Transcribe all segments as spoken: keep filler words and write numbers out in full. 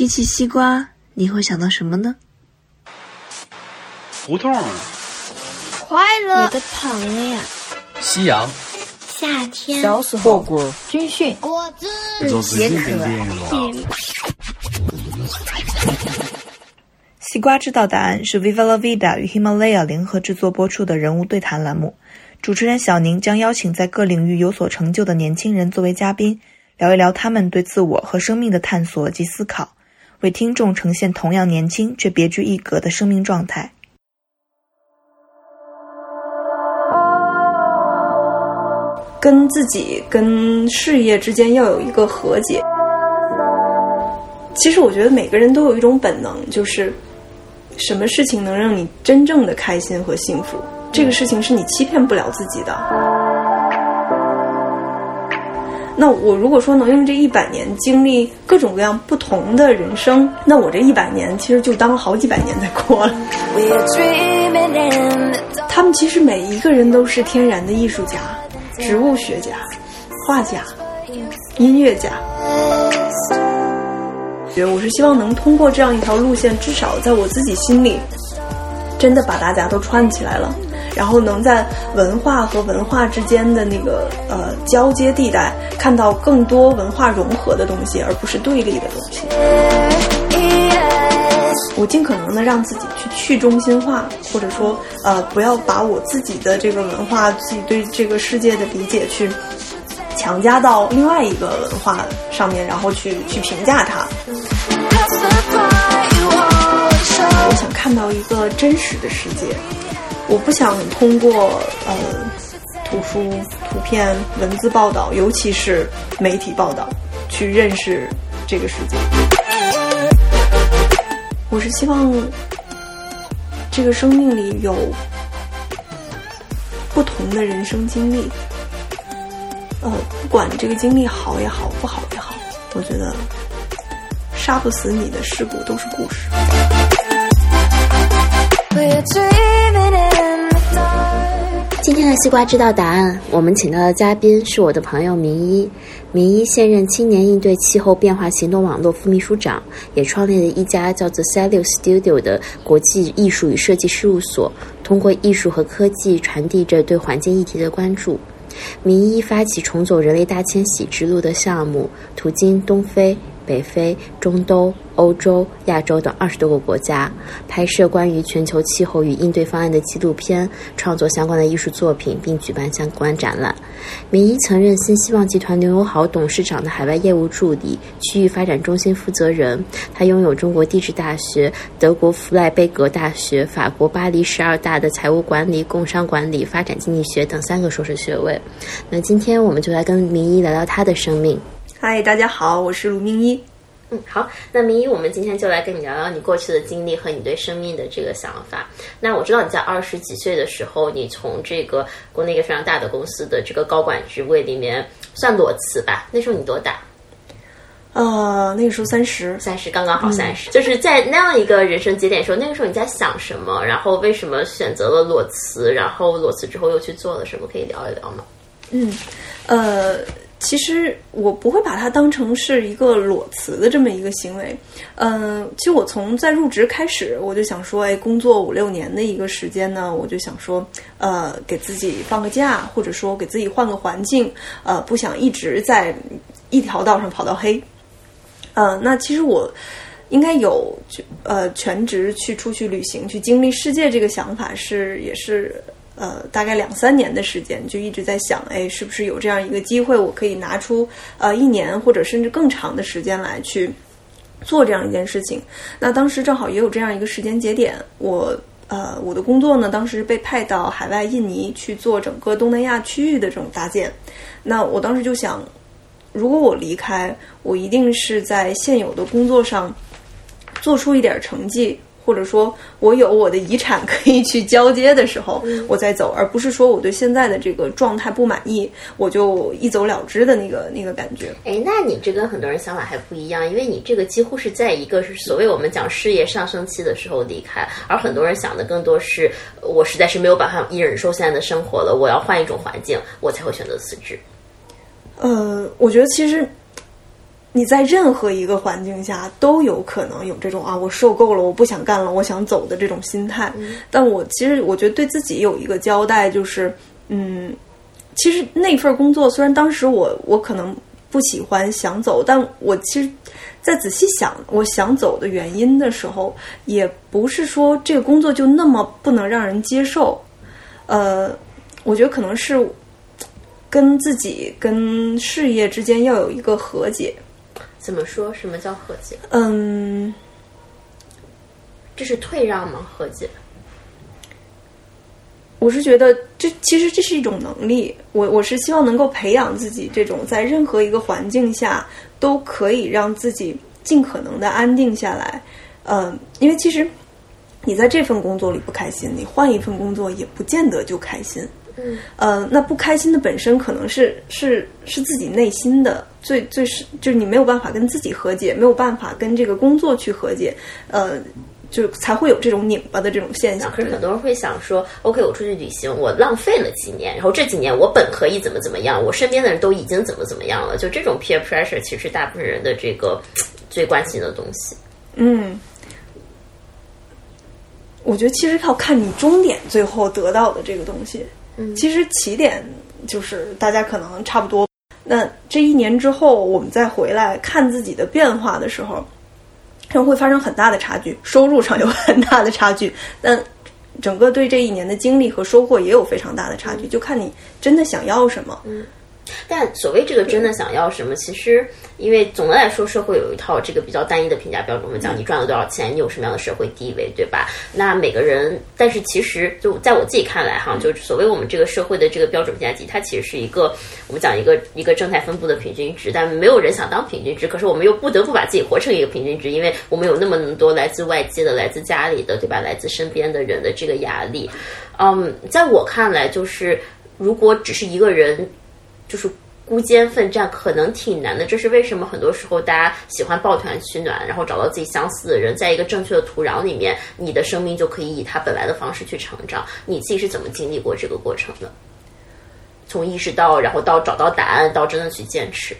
提起西瓜，你会想到什么呢？ 胡同， 快乐， 你的糖呀， 夕阳， 夏天， 小时候，火锅，军训， 果子， 解渴。 西瓜知道答案是 Viva La Vida 与 Himalaya 联合制作播出的人物对谈栏目。主持人小宁将邀请在各领域有所成就的年轻人作为嘉宾，聊一聊他们对自我和生命的探索及思考，为听众呈现同样年轻却别具一格的生命状态。 跟自己跟事业之间要有一个和解。其实我觉得每个人都有一种本能，就是什么事情能让你真正的开心和幸福，这个事情是你欺骗不了自己的。那我如果说能用这一百年经历各种各样不同的人生，那我这一百年其实就当好几百年在过了。他们其实每一个人都是天然的艺术家、植物学家、画家、音乐家。我是希望能通过这样一条路线，至少在我自己心里真的把大家都串起来了，然后能在文化和文化之间的那个呃交接地带看到更多文化融合的东西，而不是对立的东西。我尽可能的让自己去去中心化，或者说呃不要把我自己的这个文化、自己对这个世界的理解去强加到另外一个文化上面，然后去去评价它。我想看到一个真实的世界，我不想通过呃图书、图片、文字报道，尤其是媒体报道，去认识这个世界。我是希望这个生命里有不同的人生经历，呃，不管这个经历好也好，不好也好，我觉得杀不死你的事故都是故事。 今天的西瓜知道答案，我们请到的嘉宾是我的朋友明一。明一现任青年应对气候变化行动网络副秘书长，也创立了一家叫做 Celio Studio 的国际艺术与设计事务所，通过艺术和科技传递着对环境议题的关注。明一发起重走人类大迁徙之路的项目，途经东非、北非、中东、欧洲、亚洲等二十多个国家，拍摄关于全球气候与应对方案的纪录片，创作相关的艺术作品，并举办相关展览。明一曾任新希望集团刘友豪董事长的海外业务助理、区域发展中心负责人。他拥有中国地质大学、德国弗赖贝格大学、法国巴黎十二大的财务管理、工商管理、发展经济学等三个硕士学位。那今天我们就来跟明一聊聊他的生命。 嗨，大家好，我是卢明一。 嗯，好，那明一，我们今天就来跟你聊聊你过去的经历和你对生命的这个想法。那我知道你在二十几岁的时候，你从这个国内一个非常大的公司的这个高管职位里面算裸辞吧？那时候你多大？ 呃，那个时候三十， 三十，刚刚好三十、嗯。就是在那样一个人生节点的时候，那个时候你在想什么？然后为什么选择了裸辞？然后裸辞之后又去做了什么？可以聊一聊吗？ 嗯，呃。其实我不会把它当成是一个裸辞的这么一个行为，嗯、呃，其实我从在入职开始，我就想说，哎，工作五六年的一个时间呢，我就想说，呃，给自己放个假，或者说给自己换个环境，呃，不想一直在一条道上跑到黑，呃，那其实我应该有呃全职去出去旅行，去经历世界这个想法是也是。呃，大概两三年的时间，就一直在想，哎，是不是有这样一个机会，我可以拿出呃一年或者甚至更长的时间来去做这样一件事情。那当时正好也有这样一个时间节点，我呃我的工作呢，当时被派到海外印尼去做整个东南亚区域的这种搭建。那我当时就想，如果我离开，我一定是在现有的工作上做出一点成绩。或者说我有我的遗产可以去交接的时候，我再走，而不是说我对现在的这个状态不满意，我就一走了之的那个那个感觉。 哎，那你这跟很多人想法还不一样，因为你这个几乎是在一个是所谓我们讲事业上升期的时候离开，而很多人想的更多是我实在是没有办法忍受现在的生活了，我要换一种环境，我才会选择辞职。 呃，我觉得其实你在任何一个环境下都有可能有这种啊，我受够了，我不想干了，我想走的这种心态。嗯、但我其实我觉得对自己有一个交代，就是嗯，其实那份工作虽然当时我我可能不喜欢想走，但我其实在仔细想我想走的原因的时候，也不是说这个工作就那么不能让人接受。呃，我觉得可能是跟自己跟事业之间要有一个和解。 怎么说？什么叫和解？ 嗯， 这是退让吗？和解？ 我是觉得这其实这是一种能力，我我是希望能够培养自己这种在任何一个环境下都可以让自己尽可能的安定下来。嗯、呃，因为其实你在这份工作里不开心，你换一份工作也不见得就开心。 嗯， 呃，那不开心的本身可能是是是自己内心的最最是就是你没有办法跟自己和解，没有办法跟这个工作去和解，呃，就才会有这种拧巴的这种现象。 可是很多人会想说 ，OK， 我出去旅行，我浪费了几年，然后这几年我本可以怎么怎么样，我身边的人都已经怎么怎么样了，就这种 peer pressure 其实是大部分人的这个最关心的东西。 嗯。我觉得其实要看你终点最后得到的这个东西。嗯，其实起点就是大家可能差不多。那这一年之后，我们再回来看自己的变化的时候，可能会发生很大的差距，收入上有很大的差距，但整个对这一年的经历和收获也有非常大的差距，就看你真的想要什么。 嗯。但所谓这个真的想要什么，其实因为总的来说社会有一套这个比较单一的评价标准，我们讲你赚了多少钱，你有什么样的社会地位，对吧？那每个人，但是其实就在我自己看来哈，就所谓我们这个社会的这个标准评价体，它其实是一个我们讲一个一个正态分布的平均值，但没有人想当平均值，可是我们又不得不把自己活成一个平均值，因为我们有那么多来自外界的、来自家里的，对吧？来自身边的人的这个压力。嗯，在我看来，就是如果只是一个人就是孤肩奋战可能挺难的，这是为什么很多时候大家喜欢抱团取暖，然后找到自己相似的人，在一个正确的土壤里面，你的生命就可以以它本来的方式去成长。你自己是怎么经历过这个过程的？从意识到，然后到找到答案，到真的去坚持。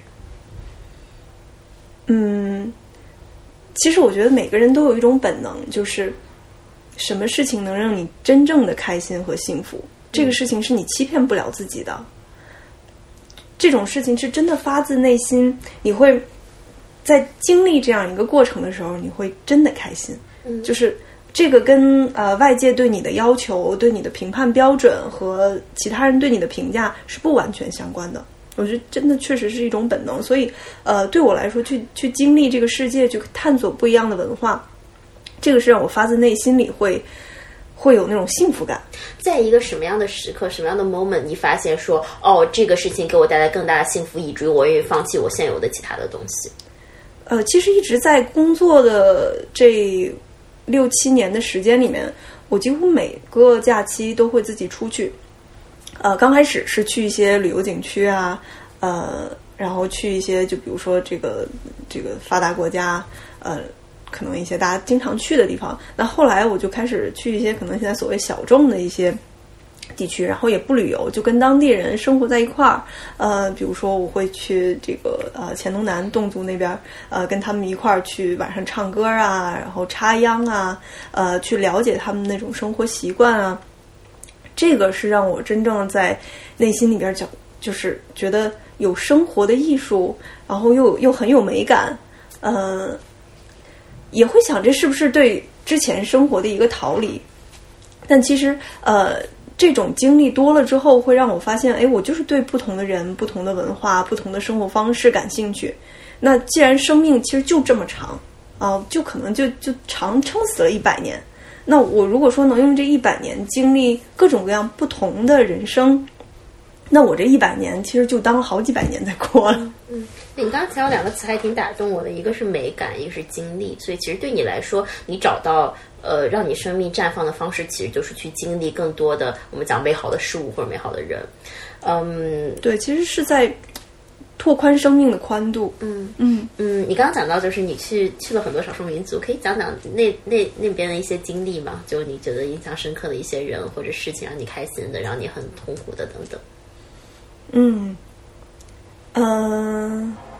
嗯，其实我觉得每个人都有一种本能，就是什么事情能让你真正的开心和幸福，这个事情是你欺骗不了自己的。这种事情是真的发自内心，你会在经历这样一个过程的时候，你会真的开心。嗯，就是这个跟呃外界对你的要求、对你的评判标准和其他人对你的评价是不完全相关的。我觉得真的确实是一种本能，所以呃对我来说，去去经历这个世界，去探索不一样的文化，这个是让我发自内心里会会有那种幸福感。 在一个什么样的时刻，什么样的 moment， 你发现说，哦，这个事情给我带来更大的幸福，以至于我愿意放弃我现有的其他的东西？ 呃，其实一直在工作的这六七年的时间里面，我几乎每个假期都会自己出去。呃，刚开始是去一些旅游景区啊，呃，然后去一些就比如说这个这个发达国家，呃。可能一些大家经常去的地方，那后来我就开始去一些可能现在所谓小众的一些地区，然后也不旅游，就跟当地人生活在一块儿。呃，比如说我会去这个呃黔东南侗族那边，呃，跟他们一块儿去晚上唱歌啊，然后插秧啊，呃，去了解他们那种生活习惯啊。这个是让我真正在内心里边就就是觉得有生活的艺术，然后又又很有美感，呃。也会想这是不是对之前生活的一个逃离，但其实呃这种经历多了之后，会让我发现，哎，我就是对不同的人、不同的文化、不同的生活方式感兴趣。那既然生命其实就这么长啊、呃，就可能就就长撑死了一百年。那我如果说能用这一百年经历各种各样不同的人生，那我这一百年其实就当了好几百年在过了。 嗯，你刚刚提到两个词还挺打动我的，一个是美感，一个是经历。所以其实对你来说，你找到呃让你生命绽放的方式，其实就是去经历更多的我们讲美好的事物或者美好的人。嗯， 对，其实是在拓宽生命的宽度。 嗯嗯嗯，你刚刚讲到就是你去去了很多少数民族，可以讲讲那那那边的一些经历吗？就你觉得印象深刻的一些人或者事情，让你开心的，让你很痛苦的等等。 嗯，呃，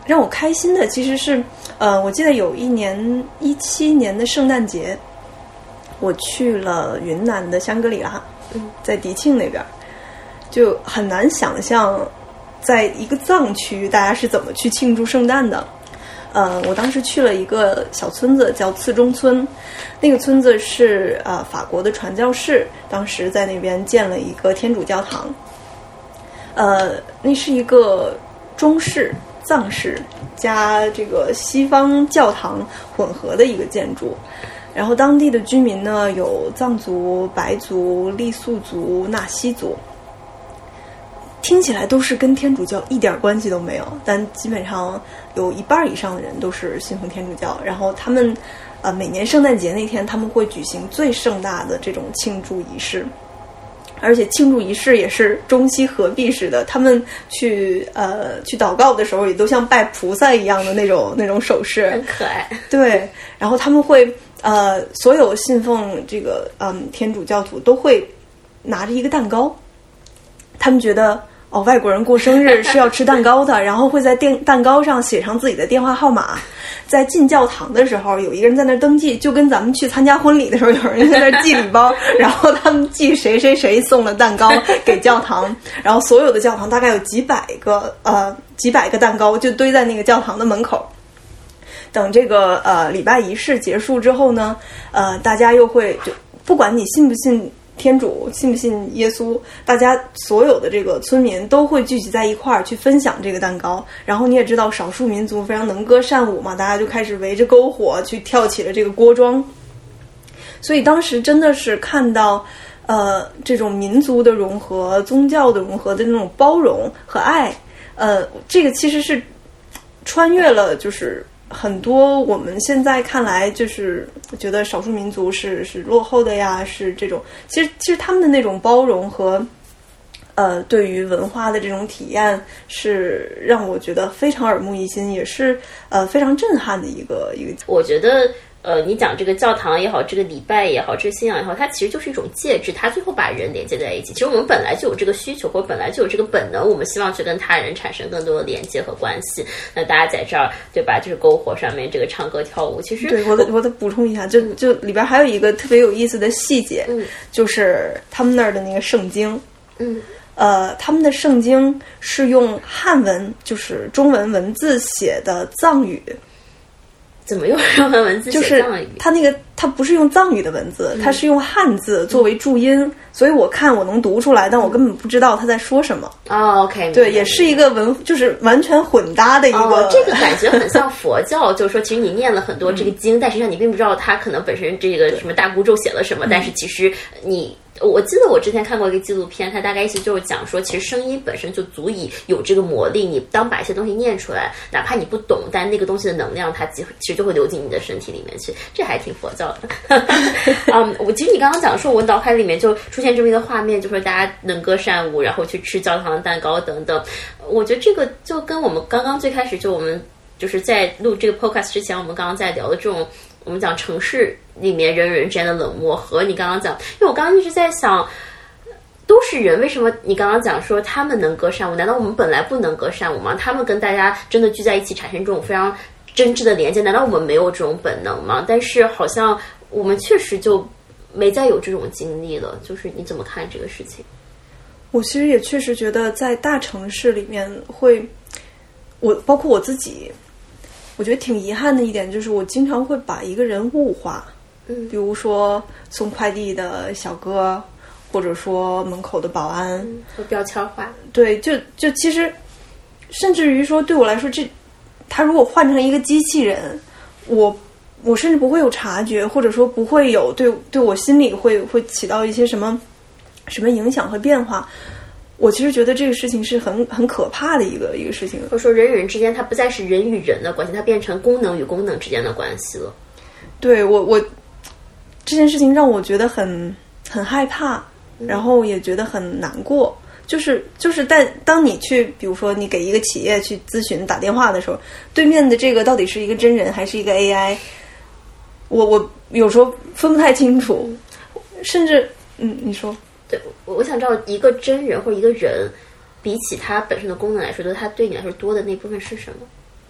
让我开心的其实是，呃，我记得有一年一七年的圣诞节，我去了云南的香格里拉，在迪庆那边，就很难想象，在一个藏区大家是怎么去庆祝圣诞的。呃，我当时去了一个小村子叫次中村，那个村子是呃法国的传教士当时在那边建了一个天主教堂，呃，那是一个中式藏式加这个西方教堂混合的一个建筑，然后当地的居民呢有藏族、白族、傈僳族、纳西族，听起来都是跟天主教一点关系都没有，但基本上有一半以上的人都是信奉天主教。然后他们呃每年圣诞节那天他们会举行最盛大的这种庆祝仪式，而且庆祝仪式也是中西合璧式的，他们去呃去祷告的时候也都像拜菩萨一样的那种那种手势， 很可爱。 对，然后他们会呃所有信奉这个嗯天主教徒都会拿着一个蛋糕，他们觉得哦外国人过生日是要吃蛋糕的，然后会在电蛋糕上写上自己的电话号码。在进教堂的时候有一个人在那儿登记，就跟咱们去参加婚礼的时候有人在那儿寄礼包然后他们寄谁谁谁送了蛋糕给教堂，然后所有的教堂大概有几百个呃几百个蛋糕就堆在那个教堂的门口。等这个呃礼拜仪式结束之后呢，呃大家又会就不管你信不信天主，信不信耶稣，大家所有的这个村民都会聚集在一块儿去分享这个蛋糕。然后你也知道少数民族非常能歌善舞嘛，大家就开始围着篝火去跳起了这个锅庄。所以当时真的是看到呃这种民族的融合、宗教的融合的那种包容和爱，呃这个其实是穿越了就是很多我们现在看来就是觉得少数民族是是落后的呀，是这种其实其实他们的那种包容和呃对于文化的这种体验是让我觉得非常耳目一新，也是呃非常震撼的一个一个。 我觉得呃，你讲这个教堂也好，这个礼拜也好，这个信仰也好，它其实就是一种介质，它最后把人连接在一起。其实我们本来就有这个需求，或者本来就有这个本能，我们希望去跟他人产生更多的连接和关系。那大家在这儿，对吧？就是篝火上面这个唱歌跳舞，其实对我的我得补充一下，就就里边还有一个特别有意思的细节， 嗯， 就是他们那儿的那个圣经， 嗯。 呃，他们的圣经是用汉文，就是中文文字写的藏语。 怎么用中文文字写藏语？ 就是它那个它不是用藏语的文字，嗯、它是用汉字作为注音，嗯、所以我看我能读出来，但我根本不知道他在说什么。 哦 ，OK， 对，也是一个文，就是完全混搭的一个。 哦，这个感觉很像佛教，就是说，其实你念了很多这个经，嗯、但实际上你并不知道它可能本身这个什么大孤咒写了什么，但是其实你。我记得我之前看过一个纪录片，它大概意思就是讲说，其实声音本身就足以有这个魔力。你当把一些东西念出来，哪怕你不懂，但那个东西的能量，它其实就会流进你的身体里面去。这还挺佛教的。嗯，我其实你刚刚讲说，我脑海里面就出现这么一个画面，就说大家能歌善舞，然后去吃教堂的蛋糕等等。我觉得这个就跟我们刚刚最开始就我们就是在录这个 podcast 之前，我们刚刚在聊的这种。我们讲城市里面人与人之间的冷漠，和你刚刚讲，因为我刚刚一直在想，都是人，为什么你刚刚讲说他们能歌善舞？难道我们本来不能歌善舞吗？他们跟大家真的聚在一起，产生这种非常真挚的连接，难道我们没有这种本能吗？但是好像我们确实就没再有这种经历了。就是你怎么看这个事情？ 我其实也确实觉得，在大城市里面会，我包括我自己。我觉得挺遗憾的一点就是，我经常会把一个人物化， 嗯， 比如说送快递的小哥，或者说门口的保安， 嗯、和标签化。 对，就就其实，甚至于说对我来说，这他如果换成一个机器人，我我甚至不会有察觉，或者说不会有对对我心里会会起到一些什么什么影响和变化。我其实觉得这个事情是很很可怕的一个一个事情， 或者说人与人之间，它不再是人与人的关系，它变成功能与功能之间的关系了。 对，我我这件事情让我觉得很很害怕，然后也觉得很难过。就是就是在当你去，比如说你给一个企业去咨询打电话的时候，对面的这个到底是一个真人还是一个 A I， 我我有时候分不太清楚，甚至嗯，你说。 对，我想知道一个真人或者一个人，比起他本身的功能来说，对他对你来说多的那部分是什么？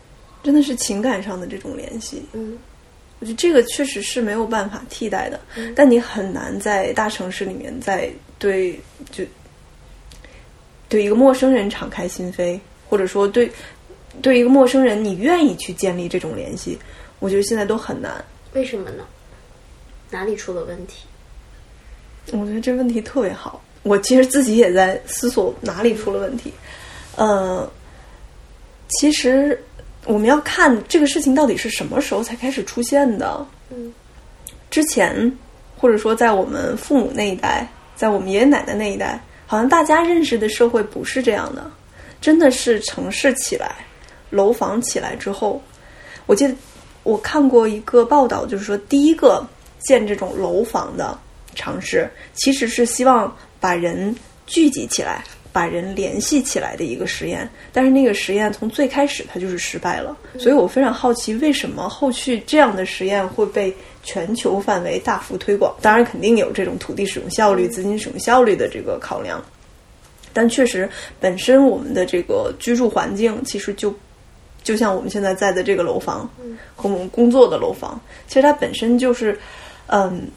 真的是情感上的这种联系。 嗯， 我觉得这个确实是没有办法替代的， 嗯、 但你很难在大城市里面在对就对一个陌生人敞开心扉，或者说对对一个陌生人你愿意去建立这种联系，我觉得现在都很难。 为什么呢？哪里出了问题？ 我觉得这问题特别好，我其实自己也在思索哪里出了问题。呃，其实我们要看这个事情到底是什么时候才开始出现的。 嗯， 之前或者说在我们父母那一代，在我们爷爷奶奶那一代，好像大家认识的社会不是这样的，真的是城市起来，楼房起来之后，我记得我看过一个报道，就是说第一个建这种楼房的尝试其实是希望把人聚集起来，把人联系起来的一个实验，但是那个实验从最开始它就是失败了。所以我非常好奇为什么后续这样的实验会被全球范围大幅推广。当然肯定有这种土地使用效率、资金使用效率的这个考量，但确实本身我们的这个居住环境其实就就像我们现在在的这个楼房和我们工作的楼房，其实它本身就是嗯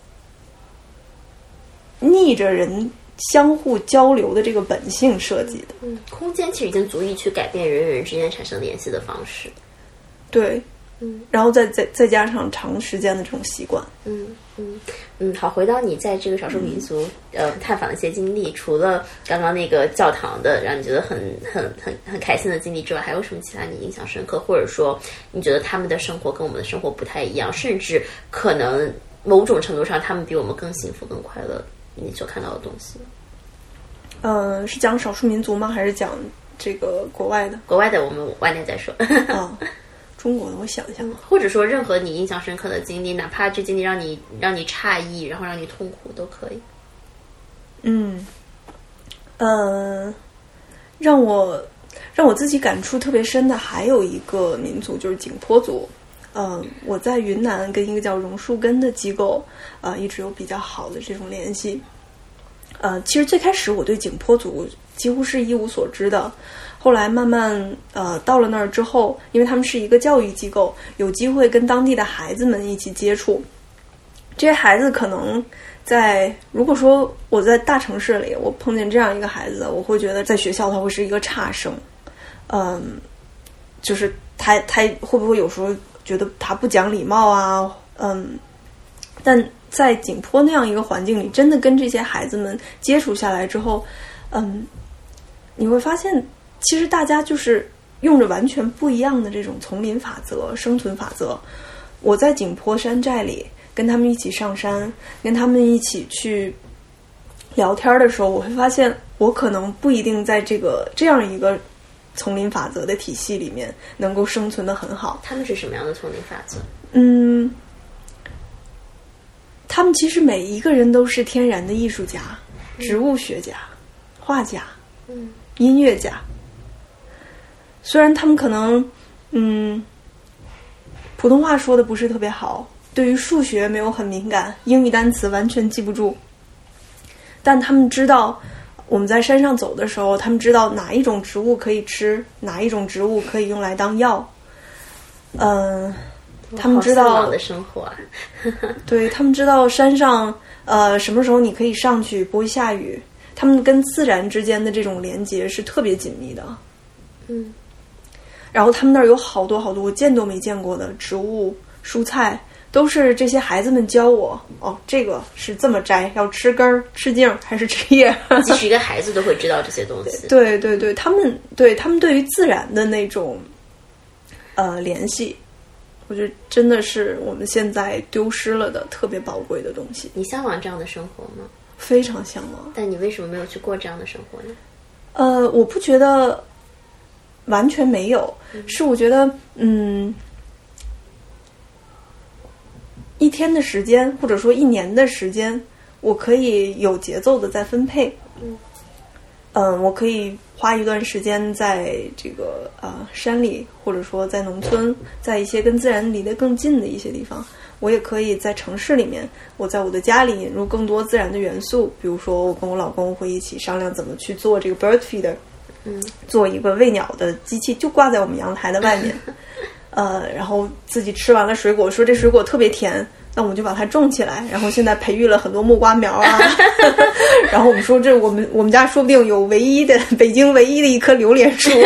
逆着人相互交流的这个本性设计的。 嗯，空间其实已经足以去改变人与人之间产生联系的方式。 对， 嗯， 然后再再再加上长时间的这种习惯。 嗯嗯嗯，好，回到你在这个少数民族、嗯、呃探访的一些经历，除了刚刚那个教堂的让你觉得很很很很开心的经历之外，还有什么其他你印象深刻，或者说你觉得他们的生活跟我们的生活不太一样，甚至可能某种程度上他们比我们更幸福更快乐，你所看到的东西？ 呃，是讲少数民族吗？还是讲这个国外的？ 国外的我们晚点再说。 啊，中国的我想一想， 或者说任何你印象深刻的经历，哪怕这经历让你让你诧异，然后让你痛苦都可以。 嗯，呃，让我让我自己感触特别深的还有一个民族，就是景颇族。呃，我在云南跟一个叫榕树根的机构，呃，一直有比较好的这种联系。呃，其实最开始我对景颇族几乎是一无所知的，后来慢慢呃到了那儿之后，因为他们是一个教育机构，有机会跟当地的孩子们一起接触。这些孩子可能在，如果说我在大城市里，我碰见这样一个孩子，我会觉得在学校他会是一个差生，嗯，就是他他会不会有时候觉得他不讲礼貌啊，嗯，但在景颇那样一个环境里，真的跟这些孩子们接触下来之后，嗯，你会发现其实大家就是用着完全不一样的这种丛林法则、生存法则。我在景颇山寨里跟他们一起上山，跟他们一起去聊天的时候，我会发现我可能不一定在这个这样一个丛林法则的体系里面能够生存得很好。 他们是什么样的丛林法则？ 嗯，他们其实每一个人都是天然的艺术家、植物学家、画家、 嗯， 音乐家。虽然他们可能嗯普通话说的不是特别好，对于数学没有很敏感，英语单词完全记不住，但他们知道我们在山上走的时候，他们知道哪一种植物可以吃，哪一种植物可以用来当药。嗯、呃，他们知道好向往的生活啊。 对，他们知道山上呃什么时候你可以上去，不会下雨。他们跟自然之间的这种连接是特别紧密的。 嗯， 然后他们那儿有好多好多我见都没见过的植物、蔬菜，都是这些孩子们教我。哦，这个是这么摘，要吃根儿、吃茎还是吃叶？ 即使一个孩子都会知道这些东西。 对对对，他们对他们对于自然的那种呃联系，我觉得真的是我们现在丢失了的特别宝贵的东西。 你向往这样的生活吗？ 非常向往。 但你为什么没有去过这样的生活呢？ 呃，我不觉得完全没有，嗯、是我觉得嗯。一天的时间，或者说一年的时间，我可以有节奏的在分配。 嗯， 嗯，我可以花一段时间在这个呃山里，或者说在农村，在一些跟自然离得更近的一些地方。我也可以在城市里面，我在我的家里引入更多自然的元素，比如说我跟我老公会一起商量怎么去做这个 bird feeder。 嗯， 做一个喂鸟的机器，就挂在我们阳台的外面。 呃，然后自己吃完了水果，说这水果特别甜，那我们就把它种起来，然后现在培育了很多木瓜苗啊。然后我们说这我们我们家说不定有唯一的北京唯一的一棵榴莲树。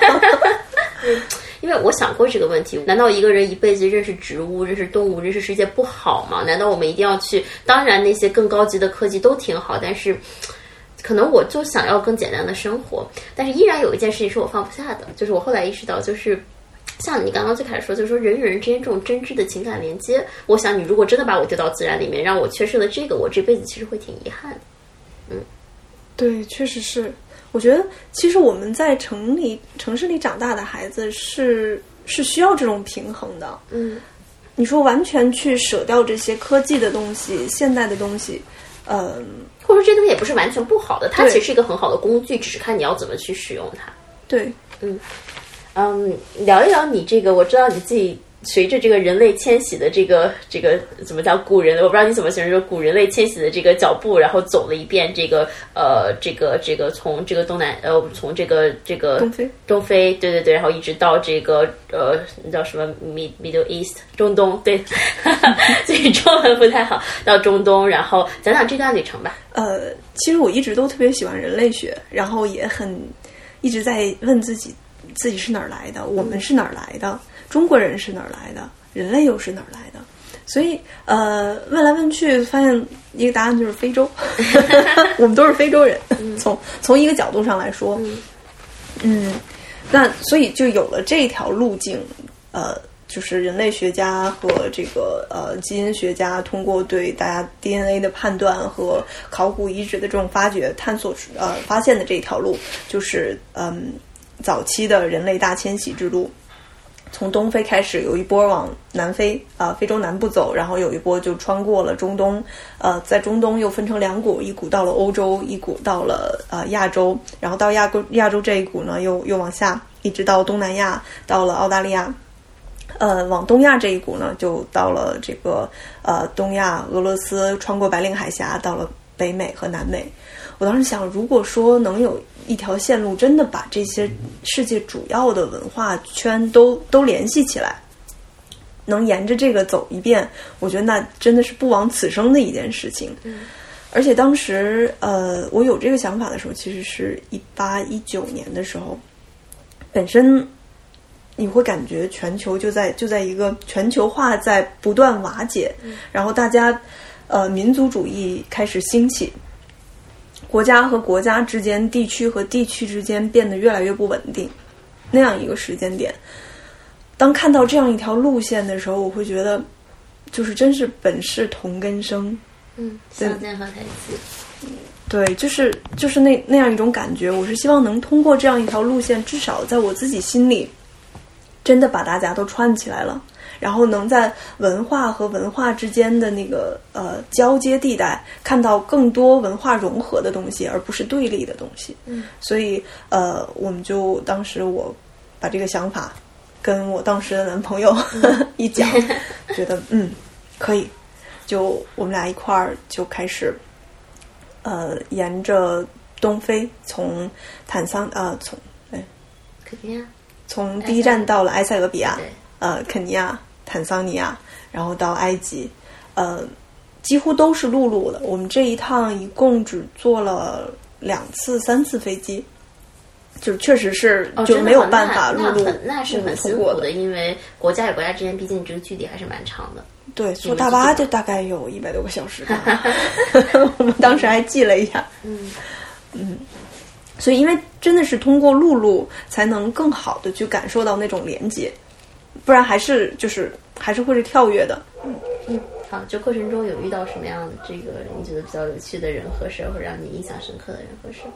因为我想过这个问题，难道一个人一辈子认识植物、认识动物、认识世界不好吗？难道我们一定要去？当然，那些更高级的科技都挺好，但是可能我就想要更简单的生活。但是依然有一件事情是我放不下的，就是我后来意识到，就是像你刚刚最开始说，就是说人与人之间这种真挚的情感连接，我想你如果真的把我丢到自然里面，让我缺失了这个，我这辈子其实会挺遗憾的。嗯， 对，确实是。我觉得其实我们在城里城市里长大的孩子是是需要这种平衡的。 嗯， 你说完全去舍掉这些科技的东西、现代的东西，呃， 或者说这东西也不是完全不好的，它其实是一个很好的工具，只是看你要怎么去使用它。 对， 嗯嗯，聊一聊你这个，我知道你自己随着这个人类迁徙的这个这个怎么叫古人，我不知道你怎么形容，说古人类迁徙的这个脚步，然后走了一遍这个呃这个这个从这个东南呃从这个这个东非东非对对对，然后一直到这个呃叫什么 Mid Middle East 中东，对，所以中文不太好，到中东，然后讲讲这段旅程吧。 呃，其实我一直都特别喜欢人类学，然后也很一直在问自己自己是哪儿来的，我们是哪儿来的。中国人是哪儿来的？人类又是哪儿来的？所以，呃，问来问去，发现一个答案就是非洲。我们都是非洲人。嗯、从从一个角度上来说，嗯，嗯那所以就有了这条路径。呃，就是人类学家和这个呃基因学家通过对大家 D N A 的判断和考古遗址的这种发掘、探索呃发现的这条路，就是嗯早期的人类大迁徙之路。从东非开始，有一波往南非啊、呃、非洲南部走，然后有一波就穿过了中东，呃，在中东又分成两股，一股到了欧洲，一股到了呃亚洲，然后到亚洲亚洲这一股呢，又又往下，一直到东南亚，到了澳大利亚，呃，往东亚这一股呢，就到了这个呃东亚俄罗斯，穿过白令海峡，到了北美和南美。我当时想，如果说能有一条线路真的把这些世界主要的文化圈都都联系起来，能沿着这个走一遍，我觉得那真的是不枉此生的一件事情。 嗯， 而且当时呃我有这个想法的时候，其实是一八一九年的时候，本身你会感觉全球就在就在一个全球化在不断瓦解， 嗯、 然后大家呃民族主义开始兴起。国家和国家之间，地区和地区之间变得越来越不稳定，那样一个时间点，当看到这样一条路线的时候，我会觉得，就是真是本是同根生， 嗯，相见何太急。 对，就是就是那那样一种感觉。我是希望能通过这样一条路线，至少在我自己心里，真的把大家都串起来了。然后能在文化和文化之间的那个呃交接地带看到更多文化融合的东西，而不是对立的东西。 嗯， 所以呃，我们就当时我把这个想法跟我当时的男朋友、嗯、一讲，觉得嗯可以，就我们俩一块儿就开始呃沿着东非从坦桑呃从哎肯尼亚， 从第一站到了埃塞俄比亚， 呃肯尼亚。坦桑尼亚，然后到埃及，呃，几乎都是陆路的。我们这一趟一共只坐了两次、三次飞机，就确实是就没有办法陆路、 哦、那, 那, 那是很辛苦的，因为国家与国家之间毕竟这个距离还是蛮长的。 对，坐大巴就大概有一百多个小时吧。我们当时还记了一下。 嗯嗯，所以因为真的是通过陆路才能更好的去感受到那种连接。不然还是就是还是会是跳跃的。 嗯嗯，好，这过程中有遇到什么样的这个你觉得比较有趣的人和事，或者让你印象深刻的人和事？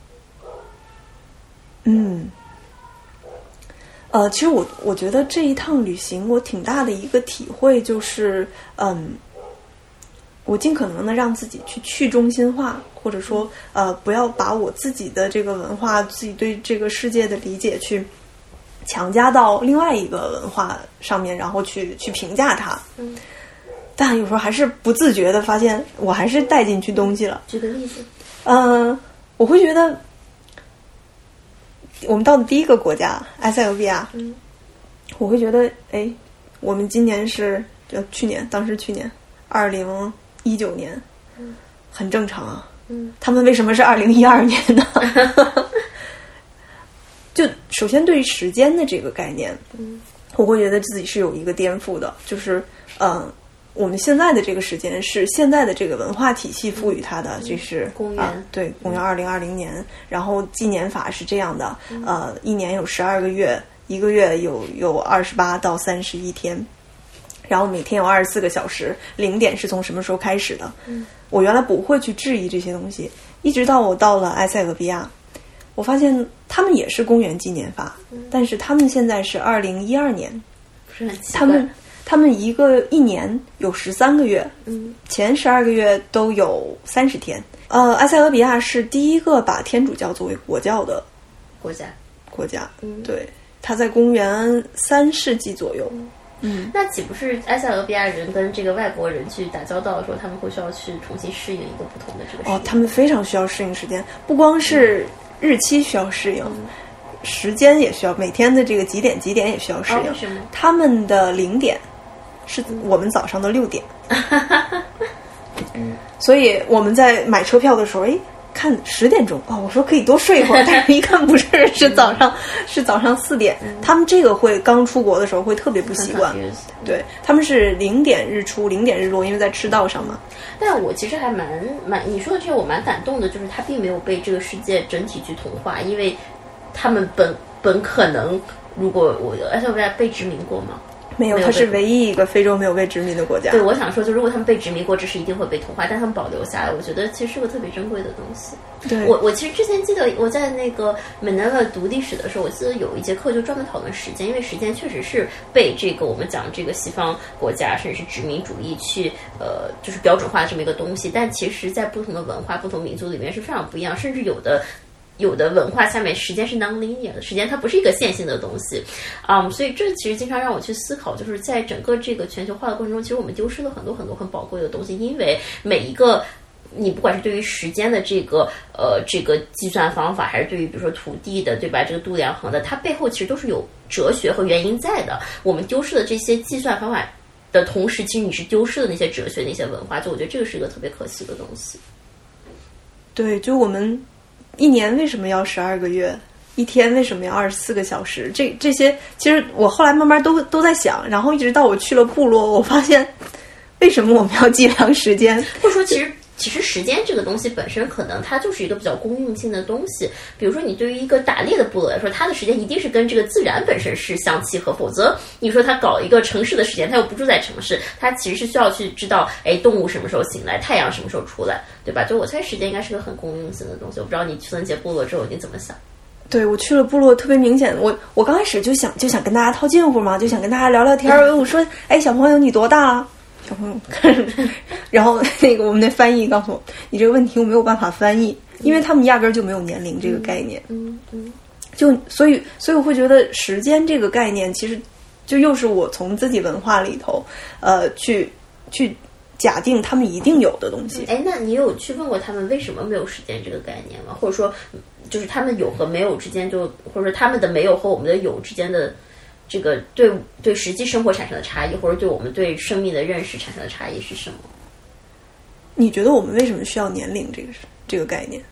嗯，呃，其实我我觉得这一趟旅行我挺大的一个体会就是，嗯，我尽可能的让自己去去中心化，或者说呃，不要把我自己的这个文化、自己对这个世界的理解去。强加到另外一个文化上面，然后去去评价它。 嗯， 但有时候还是不自觉的发现，我还是带进去东西了。 举个例子， 嗯、呃，我会觉得，我们到的第一个国家埃塞俄比亚， 嗯， 我会觉得，哎，我们今年是就去年，当时去年二零一九年， 嗯， 很正常啊。 嗯， 他们为什么是二零一二年呢？就首先对于时间的这个概念， 嗯， 我会觉得自己是有一个颠覆的，就是呃，我们现在的这个时间是现在的这个文化体系赋予它的，这是公元、 啊、对公元二零二零年，然后纪年法是这样的，呃，一年有十二个月，一个月有有二十八到三十一天，然后每天有二十四个小时，零点是从什么时候开始的？ 嗯， 我原来不会去质疑这些东西，一直到我到了埃塞俄比亚，我发现他们也是公元纪年法， 嗯，但但是他们现在是二零一二年， 不是很奇怪。 他们他们一个一年有十三个月， 嗯， 前十二个月都有三十天。呃，埃塞俄比亚是第一个把天主教作为国教的国家， 国家， 嗯， 对，它在公元三世纪左右。 嗯嗯， 那岂不是埃塞俄比亚人跟这个外国人去打交道的时候，他们会需要去重新适应一个不同的这个时间？ 哦，他们非常需要适应时间，不光是日期需要适应， 嗯， 时间也需要，每天的这个几点几点也需要适应。 哦，为什么？ 他们的零点是我们早上的六点， 嗯， 所以我们在买车票的时候，哎，看十点钟哦，我说可以多睡一会儿，但是一看不是，是早上，是早上四点。 嗯， 他们这个会刚出国的时候会特别不习惯，对，他们是零点日出，零点日落，因为在赤道上嘛。 但我其实还蛮蛮，你说的这个我蛮感动的，就是他并没有被这个世界整体去同化，因为他们本本可能，如果我埃塞俄比亚被殖民过吗？ 没有，它是唯一一个非洲没有被殖民的国家。 对，我想说，就如果他们被殖民过，这是一定会被同化，但他们保留下来，我觉得其实是个特别珍贵的东西。 对， 我我其实之前记得我在那个美南勒读历史的时候，我记得有一节课就专门讨论时间，因为时间确实是被这个我们讲这个西方国家甚至是殖民主义去呃就是标准化的这么一个东西，但其实在不同的文化、不同民族里面是非常不一样，甚至有的。有的文化下面时间是 non-linear 的，时间它不是一个线性的东西，啊、um, ，所以这其实经常让我去思考，就是在整个这个全球化的过程中，其实我们丢失了很多很多很宝贵的东西，因为每一个你不管是对于时间的这个呃这个计算方法，还是对于比如说土地的对吧这个度量衡的，它背后其实都是有哲学和原因在的。我们丢失了这些计算方法的同时，其实你是丢失了那些哲学、那些文化，就我觉得这个是一个特别可惜的东西。 对，就我们。一年为什么要十二个月？一天为什么要二十四个小时？这这些其实我后来慢慢都都在想，然后一直到我去了部落，我发现为什么我们要计量时间？ 或者说，其实其实时间这个东西本身可能它就是一个比较公用性的东西。比如说，你对于一个打猎的部落来说，它的时间一定是跟这个自然本身是相契合，否则你说他搞一个城市的时间，他又不住在城市，他其实是需要去知道，哎，动物什么时候醒来，太阳什么时候出来。对吧？就我猜时间应该是个很公用性的东西，我不知道你去森杰部落之后你怎么想？ 对，我去了部落特别明显，我我刚开始就想就想跟大家套近乎嘛，就想跟大家聊聊天。我说，哎，小朋友你多大啊？小朋友看着，然后那个我们那翻译告诉我，你这个问题我没有办法翻译，因为他们压根儿就没有年龄这个概念。 嗯嗯， 就所以所以我会觉得时间这个概念，其实就又是我从自己文化里头，呃，去去。假定他们一定有的东西。 哎，那你有去问过他们为什么没有时间这个概念吗？或者说，就是他们有和没有之间就，或者说他们的没有和我们的有之间的这个对对实际生活产生的差异，或者对我们对生命的认识产生的差异是什么？ 你觉得我们为什么需要年龄这个这个概念？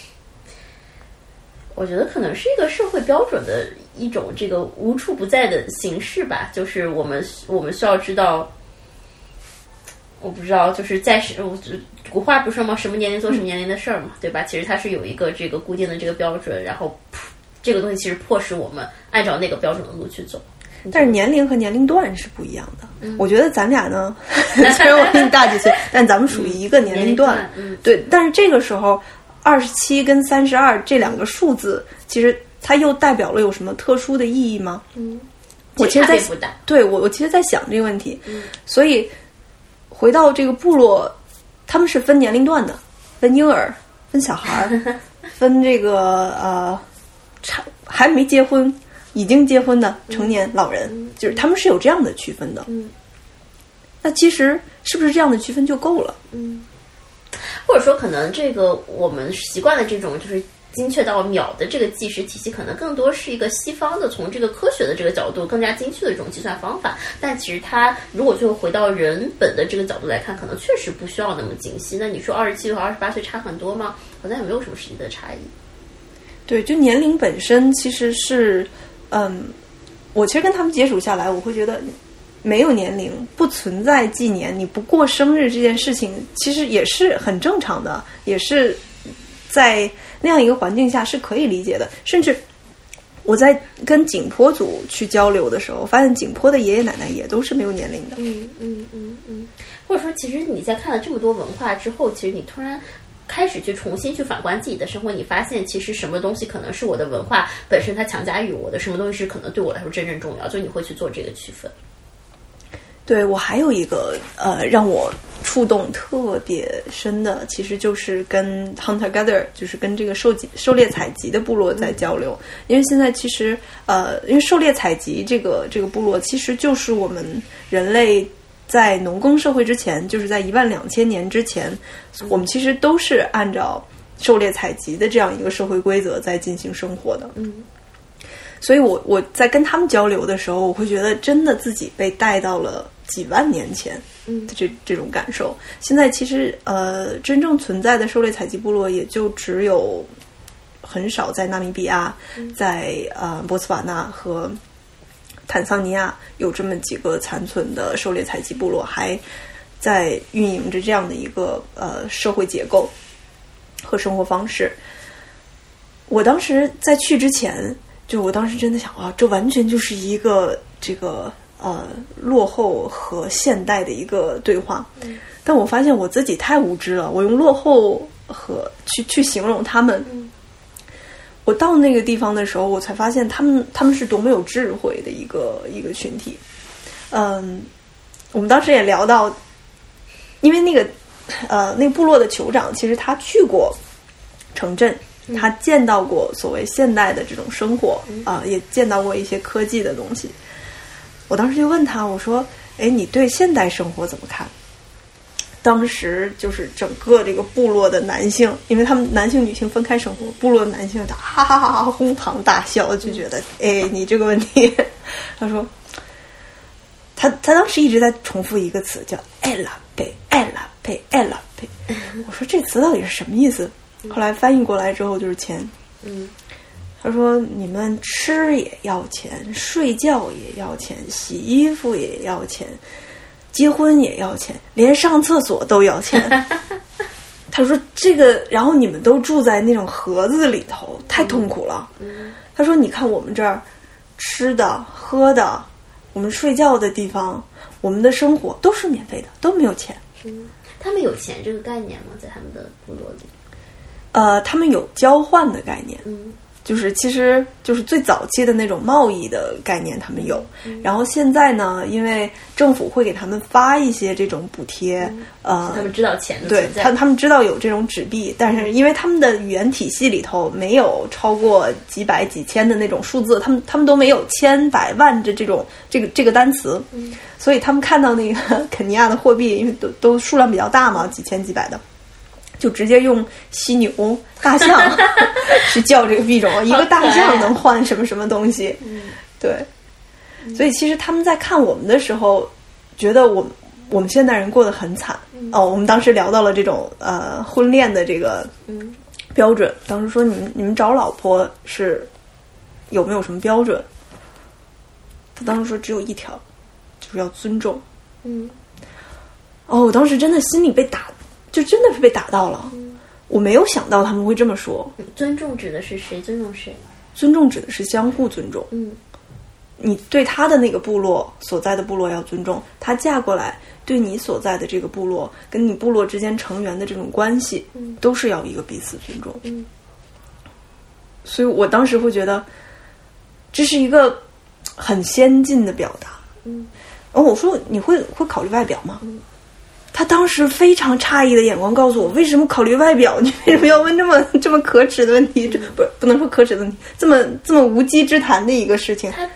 我觉得可能是一个社会标准的一种这个无处不在的形式吧，就是我们我们需要知道。我不知道，就是在古话不是说吗？什么年龄做什么年龄的事儿嘛，对吧？其实它是有一个这个固定的这个标准，然后这个东西其实迫使我们按照那个标准的路去走。 但是年龄和年龄段是不一样的。嗯、我觉得咱俩呢，虽然我比你大几岁，但咱们属于一个年龄段。 嗯， 对。但是这个时候，二十七跟三十二这两个数字，其实它又代表了有什么特殊的意义吗？ 嗯， 我其实在不大对我我其实在想这个问题。 嗯， 所以。回到这个部落，他们是分年龄段的，分婴儿，分小孩儿，分这个呃，还没结婚、已经结婚的成年老人， 嗯、 就是他们是有这样的区分的。 嗯， 那其实是不是这样的区分就够了？ 嗯，或者说可能这个我们习惯了这种就是精确到秒的这个计时体系，可能更多是一个西方的从这个科学的这个角度更加精确的这种计算方法。但其实它如果最后回到人本的这个角度来看，可能确实不需要那么精细。那你说二十七岁和二十八岁差很多吗？好像也没有什么实际的差异。 对，就年龄本身其实是，嗯，我其实跟他们接触下来，我会觉得没有年龄，不存在纪年，你不过生日这件事情，其实也是很正常的，也是在那样一个环境下是可以理解的。甚至我在跟景颇族去交流的时候，发现景颇的爷爷奶奶也都是没有年龄的。 嗯嗯嗯嗯，或者说，其实你在看了这么多文化之后，其实你突然开始去重新去反观自己的生活，你发现其实什么东西可能是我的文化本身它强加于我的，什么东西是可能对我来说真正重要，就你会去做这个区分。 对，我还有一个呃让我触动特别深的，其实就是跟 hunter gatherer， 就是跟这个狩集狩猎采集的部落在交流。嗯、因为现在其实呃，因为狩猎采集这个这个部落，其实就是我们人类在农耕社会之前，就是在一万两千年之前，我们其实都是按照狩猎采集的这样一个社会规则在进行生活的。 嗯。 所以我我在跟他们交流的时候，我会觉得真的自己被带到了几万年前的这这种感受。现在其实呃，真正存在的狩猎采集部落也就只有很少在纳米比亚、在呃波茨瓦纳和坦桑尼亚有这么几个残存的狩猎采集部落，还在运营着这样的一个呃社会结构和生活方式。我当时在去之前，就我当时真的想啊，这完全就是一个这个呃落后和现代的一个对话。嗯、但我发现我自己太无知了，我用落后和去去形容他们。嗯、我到那个地方的时候，我才发现他们他们是多么有智慧的一个一个群体。嗯，我们当时也聊到，因为那个呃那个部落的酋长，其实他去过城镇。他见到过所谓现代的这种生活啊、呃，也见到过一些科技的东西。我当时就问他，我说：“哎，你对现代生活怎么看？”当时就是整个这个部落的男性，因为他们男性女性分开生活，部落的男性他哈哈哈哈哄堂大笑，就觉得：“哎，你这个问题。”他说：“他他当时一直在重复一个词，叫‘爱拉贝，爱拉贝，爱拉贝’。”我说：“这词到底是什么意思？”后来翻译过来之后就是钱。 嗯， 他说你们吃也要钱，睡觉也要钱，洗衣服也要钱，结婚也要钱，连上厕所都要钱。他说这个，然后你们都住在那种盒子里头，太痛苦了。 嗯、 他说你看我们这儿吃的喝的，我们睡觉的地方，我们的生活都是免费的，都没有钱。 嗯，他们有钱这个概念吗？在他们的部落里？ 呃，他们有交换的概念， 嗯， 就是其实就是最早期的那种贸易的概念，他们有。 嗯、 然后现在呢，因为政府会给他们发一些这种补贴， 嗯、 呃， 他们知道钱的对存在， 他他们知道有这种纸币，但是因为他们的语言体系里头没有超过几百几千的那种数字，他们他们都没有千百万的这种这个这个单词， 嗯、 所以他们看到那个肯尼亚的货币，因为都都数量比较大嘛，几千几百的。就直接用犀牛、大象去叫这个币种，一个大象能换什么什么东西？ 嗯， 对。所以其实他们在看我们的时候，觉得我们我们现代人过得很惨。 嗯、 哦，我们当时聊到了这种呃婚恋的这个标准，当时说你们你们找老婆是有没有什么标准？他当时说只有一条，就是要尊重。 嗯。 哦，我当时真的心里被打。就真的是被打到了， 嗯、 我没有想到他们会这么说。 尊重指的是谁尊重谁？ 尊重指的是相互尊重。 嗯， 你对他的那个部落所在的部落要尊重，他嫁过来对你所在的这个部落跟你部落之间成员的这种关系， 嗯、 都是要一个彼此尊重。 嗯， 所以我当时会觉得这是一个很先进的表达。 嗯， 然后我说你会会考虑外表吗？ 嗯。 他当时非常诧异的眼光告诉我，为什么考虑外表？你为什么要问这么这么可耻的问题？这不不能说可耻的问题，这么这么无稽之谈的一个事情。 他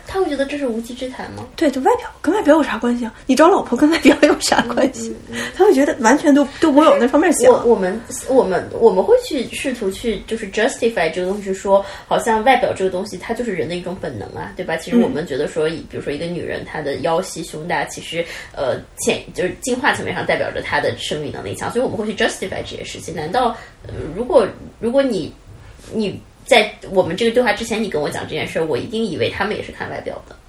他会觉得这是无稽之谈吗？ 对，就外表跟外表有啥关系啊？你找老婆跟外表有啥关系？嗯嗯嗯、他会觉得完全都都不会往那方面想。 我我们我们我们会去试图去就是 justify 这个东西，说好像外表这个东西它就是人的一种本能啊，对吧？其实我们觉得说，比如说一个女人她的腰细胸大，其实呃潜就是进化层面上代表着她的生育能力强，所以我们会去 justify 这些事情。难道、呃、如果如果你你在我们这个对话之前，你跟我讲这件事，我一定以为他们也是看外表的。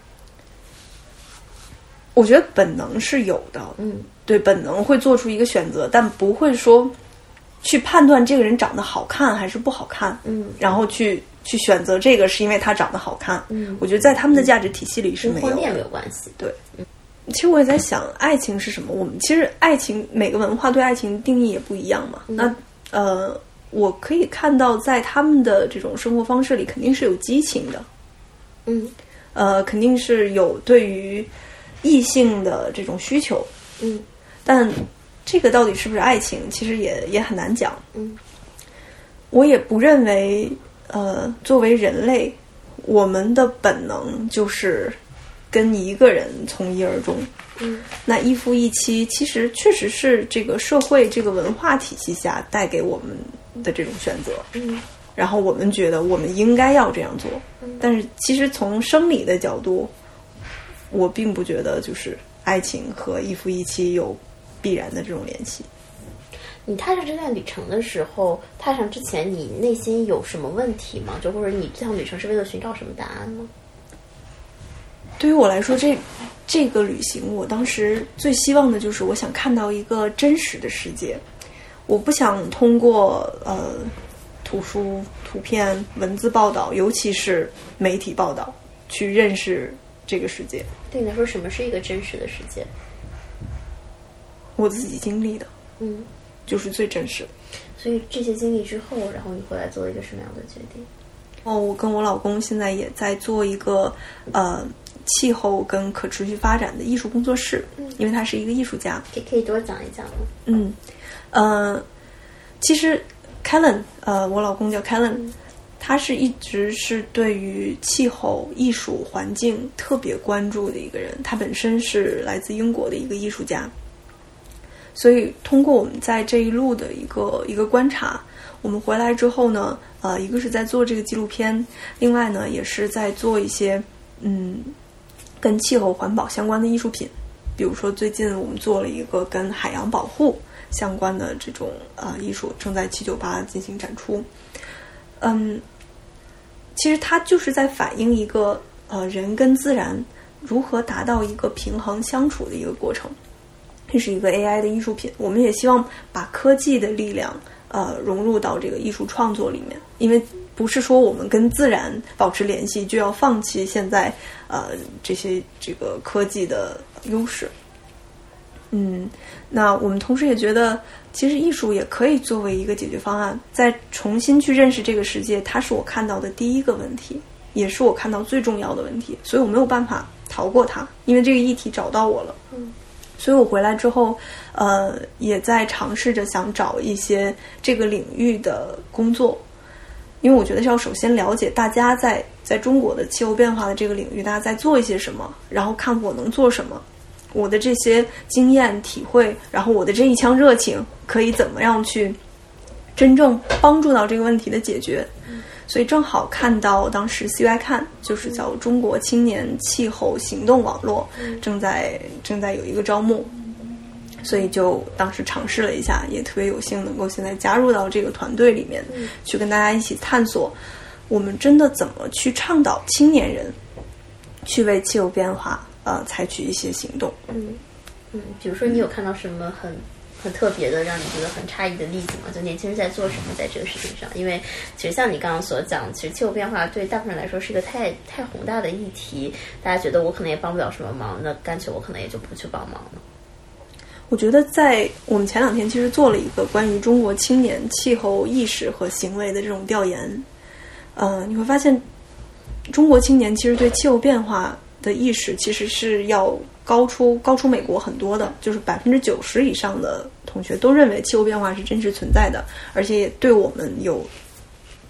我觉得本能是有的， 嗯， 对，本能会做出一个选择，但不会说去判断这个人长得好看还是不好看， 嗯， 然后去去选择这个是因为他长得好看， 嗯， 我觉得在他们的价值体系里是没有的， 跟婚恋没有关系， 对。嗯，其实我也在想，爱情是什么？我们其实爱情每个文化对爱情定义也不一样嘛。 嗯、 那呃，我可以看到，在他们的这种生活方式里，肯定是有激情的， 嗯， 呃，肯定是有对于异性的这种需求， 嗯， 但这个到底是不是爱情，其实也也很难讲。 嗯， 我也不认为，呃，作为人类，我们的本能就是跟一个人从一而终。 嗯， 那一夫一妻其实确实是这个社会这个文化体系下带给我们的这种选择。 嗯， 然后我们觉得我们应该要这样做， 嗯、 但是其实从生理的角度，我并不觉得就是爱情和一夫一妻有必然的这种联系。 你踏上这段旅程的时候，踏上之前你内心有什么问题吗？就或者你这趟旅程是为了寻找什么答案吗？ 对于我来说，这这个旅行我当时最希望的就是我想看到一个真实的世界，我不想通过呃图书、图片、文字报道，尤其是媒体报道去认识这个世界。 对你来说，什么是一个真实的世界？ 我自己经历的， 嗯， 就是最真实。 所以这些经历之后，然后你回来做了一个什么样的决定？ 哦，我跟我老公现在也在做一个呃气候跟可持续发展的艺术工作室， 嗯， 因为他是一个艺术家。 可以可以多讲一讲吗？ 嗯，呃，其实 Kellen， 呃，我老公叫 Kellen，嗯，他是一直是对于气候、艺术、环境特别关注的一个人。他本身是来自英国的一个艺术家，所以通过我们在这一路的一个一个观察，我们回来之后呢，呃，一个是在做这个纪录片，另外呢，也是在做一些嗯跟气候环保相关的艺术品。比如说最近我们做了一个跟海洋保护相关的这种呃艺术，正在七九八进行展出。嗯，其实它就是在反映一个呃人跟自然如何达到一个平衡相处的一个过程。这是一个 A I 的艺术品，我们也希望把科技的力量呃融入到这个艺术创作里面，因为不是说我们跟自然保持联系就要放弃现在呃这些这个科技的优势。嗯，那我们同时也觉得，其实艺术也可以作为一个解决方案，再重新去认识这个世界，它是我看到的第一个问题，也是我看到最重要的问题，所以我没有办法逃过它，因为这个议题找到我了。 嗯， 所以我回来之后，呃，也在尝试着想找一些这个领域的工作，因为我觉得是要首先了解大家在在中国的气候变化的这个领域，大家在做一些什么，然后看我能做什么，我的这些经验体会，然后我的这一腔热情可以怎么样去真正帮助到这个问题的解决。 嗯， 所以正好看到当时 C Y 看就是叫中国青年气候行动网络，正在正在有一个招募，所以就当时尝试了一下，也特别有幸能够现在加入到这个团队里面，去跟大家一起探索我们真的怎么去倡导青年人去为气候变化呃采取一些行动。 嗯嗯，比如说你有看到什么很很特别的让你觉得很诧异的例子吗？就年轻人在做什么在这个事情上？因为其实像你刚刚所讲，其实气候变化对大部分人来说是一个太太宏大的议题，大家觉得我可能也帮不了什么忙，那干脆我可能也就不去帮忙了。 我觉得在我们前两天其实做了一个关于中国青年气候意识和行为的这种调研，呃，你会发现中国青年其实对气候变化的意识其实是要高出高出美国很多的，就是百分之九十以上的同学都认为气候变化是真实存在的，而且也对我们有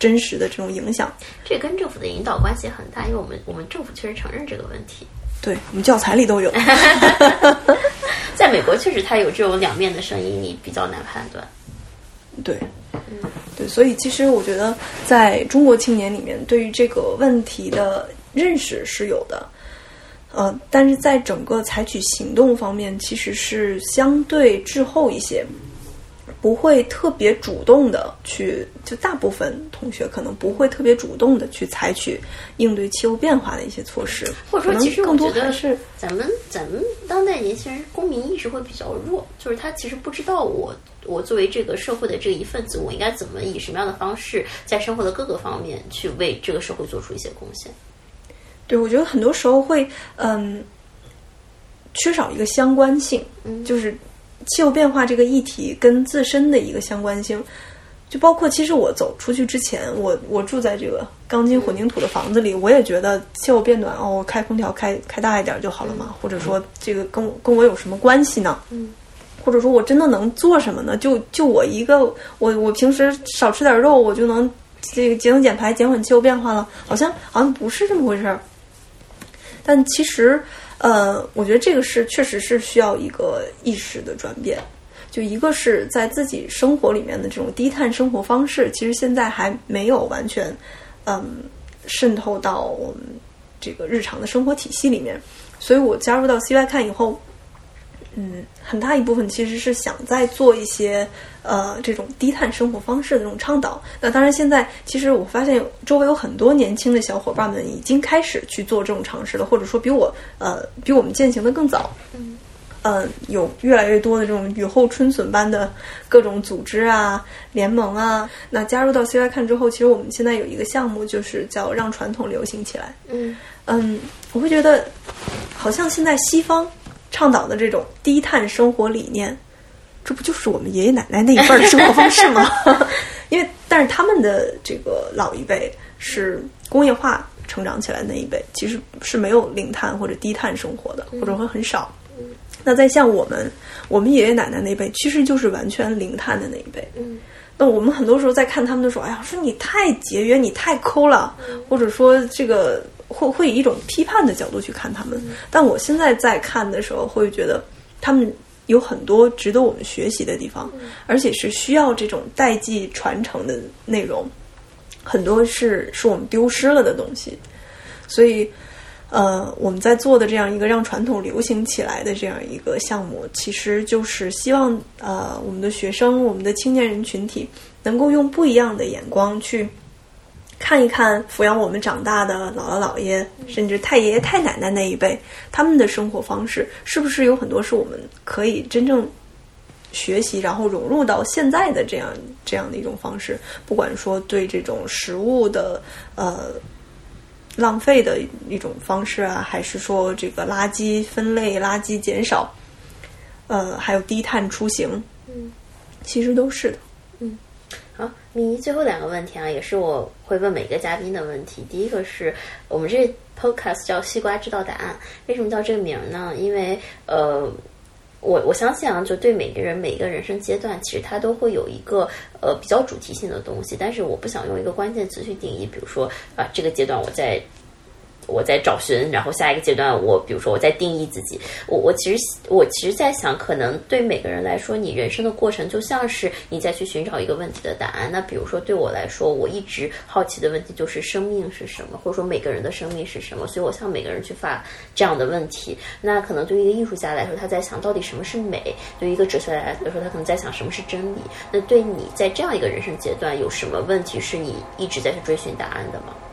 真实的这种影响。 这跟政府的引导关系很大，因为我们我们政府确实承认这个问题， 对，我们教材里都有。 在美国确实它有这种两面的声音，你比较难判断。 对，对，所以其实我觉得在中国青年里面，对于这个问题的认识是有的，呃，但是在整个采取行动方面，其实是相对滞后一些，不会特别主动的去，就大部分同学可能不会特别主动的去采取应对气候变化的一些措施， 或者说，其实我觉得是咱们咱们当代年轻人公民意识会比较弱，就是他其实不知道我我作为这个社会的这一份子，我应该怎么以什么样的方式，在生活的各个方面去为这个社会做出一些贡献。 对，我觉得很多时候会嗯缺少一个相关性，嗯，就是气候变化这个议题跟自身的一个相关性，就包括其实我走出去之前，我我住在这个钢筋混凝土的房子里，我也觉得气候变暖哦，开空调开开大一点就好了嘛，或者说这个跟我跟我有什么关系呢？嗯，或者说我真的能做什么呢？就就我一个我我平时少吃点肉，我就能这个节能减排减缓气候变化了？好像好像不是这么回事儿。但其实，呃，我觉得这个是确实是需要一个意识的转变。就一个是在自己生活里面的这种低碳生活方式，其实现在还没有完全，嗯，渗透到我们这个日常的生活体系里面。所以我加入到 C Y 看以后，嗯，很大一部分其实是想再做一些呃这种低碳生活方式的这种倡导。那当然，现在其实我发现周围有很多年轻的小伙伴们已经开始去做这种尝试了，或者说比我呃比我们践行的更早。嗯，呃，有越来越多的这种雨后春笋般的各种组织啊、联盟啊。那加入到 C Y 看之后，其实我们现在有一个项目，就是叫让传统流行起来。嗯嗯，我会觉得好像现在西方倡导的这种低碳生活理念，这不就是我们爷爷奶奶那一辈的生活方式吗？因为但是他们的这个老一辈是工业化成长起来的那一辈，其实是没有零碳或者低碳生活的，或者会很少。那再像我们我们爷爷奶奶那一辈，其实就是完全零碳的那一辈。那我们很多时候在看他们的时候，哎呀，说你太节约，你太抠了，或者说这个会会以一种批判的角度去看他们。但我现在在看的时候，会觉得他们有很多值得我们学习的地方，而且是需要这种代际传承的内容，很多是是我们丢失了的东西。所以呃，我们在做的这样一个让传统流行起来的这样一个项目，其实就是希望呃我们的学生、我们的青年人群体能够用不一样的眼光去看一看抚养我们长大的姥姥姥爷，甚至太爷爷太奶奶那一辈，他们的生活方式是不是有很多是我们可以真正学习，然后融入到现在的这样这样的一种方式。不管说对这种食物的呃浪费的一种方式啊，还是说这个垃圾分类、垃圾减少，呃，还有低碳出行，嗯，其实都是的。 嗯，好，米最后两个问题啊，也是我会问每个嘉宾的问题。第一个是我们这 podcast 叫西瓜知道答案，为什么叫这个名呢？因为呃。我我相信啊，就对每个人每一个人生阶段，其实他都会有一个呃比较主题性的东西，但是我不想用一个关键词去定义，比如说啊、呃、这个阶段我在我在找寻，然后下一个阶段我比如说我在定义自己。我我其实我其实在想，可能对每个人来说，你人生的过程就像是你在去寻找一个问题的答案。那比如说对我来说，我一直好奇的问题就是生命是什么，或者说每个人的生命是什么，所以我向每个人去发这样的问题。那可能对于一个艺术家来说，他在想到底什么是美；对于一个哲学家来说，他可能在想什么是真理。那对你在这样一个人生阶段，有什么问题是你一直在去追寻答案的吗？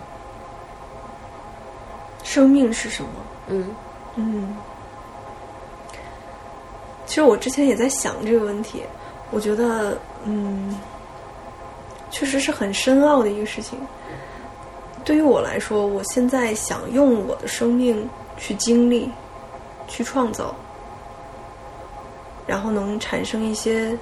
生命是什么？嗯嗯，其实我之前也在想这个问题，我觉得嗯，确实是很深奥的一个事情。对于我来说，我现在想用我的生命去经历、去创造，然后能产生一些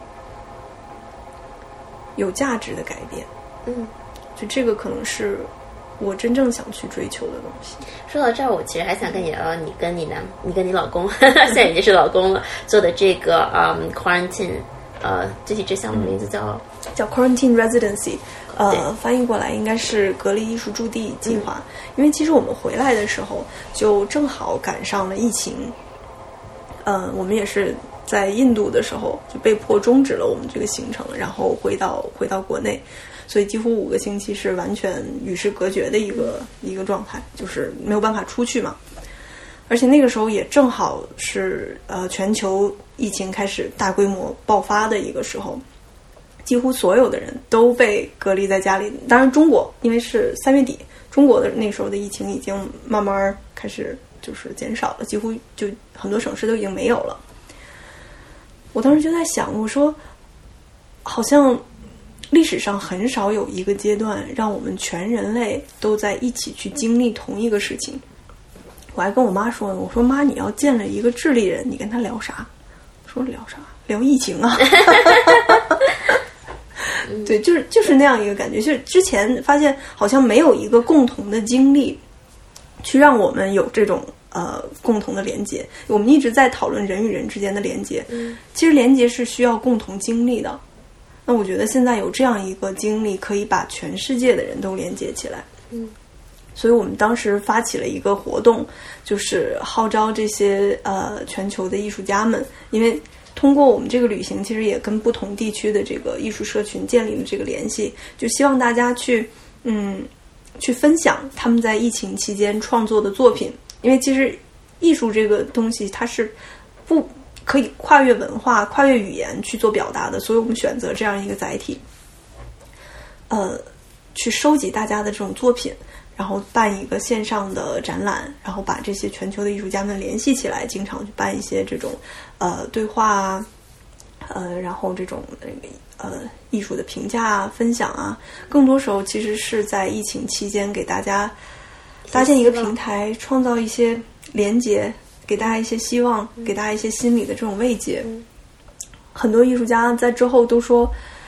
有价值的改变。嗯，就这个可能是我真正想去追求的东西。 说到这儿，我其实还想跟你聊聊你跟你男，你跟你老公现在已经是老公了，做的这个嗯 quarantine， 呃，具体这项目名字叫、 嗯、叫 quarantine residency。 呃，翻译过来应该是格力艺术驻地计划、嗯、因为其实我们回来的时候就正好赶上了疫情，呃，我们也是在印度的时候就被迫终止了我们这个行程，然后回到回到国内，所以几乎五个星期是完全与世隔绝的一个一个状态，就是没有办法出去嘛。而且那个时候也正好是呃全球疫情开始大规模爆发的一个时候，几乎所有的人都被隔离在家里。当然中国因为是三月底，中国的那时候的疫情已经慢慢开始就是减少了，几乎就很多省市都已经没有了。我当时就在想，我说好像历史上很少有一个阶段让我们全人类都在一起去经历同一个事情。我还跟我妈说，我说妈，你要见了一个智利人，你跟他聊啥？说聊啥？聊疫情啊。对，就是就是那样一个感觉，就是之前发现好像没有一个共同的经历去让我们有这种呃共同的连接。我们一直在讨论人与人之间的连接，其实连接是需要共同经历的。那我觉得现在有这样一个经历，可以把全世界的人都连接起来。嗯，所以我们当时发起了一个活动，就是号召这些呃全球的艺术家们，因为通过我们这个旅行，其实也跟不同地区的这个艺术社群建立了这个联系，就希望大家去嗯去分享他们在疫情期间创作的作品。因为其实艺术这个东西它是不可以跨越文化、跨越语言去做表达的，所以我们选择这样一个载体，呃，去收集大家的这种作品，然后办一个线上的展览，然后把这些全球的艺术家们联系起来，经常去办一些这种呃对话啊，呃，然后这种呃艺术的评价啊、分享啊，更多时候其实是在疫情期间给大家搭建一个平台，创造一些连结，给大家一些希望，给大家一些心理的这种慰藉。很多艺术家在之后都说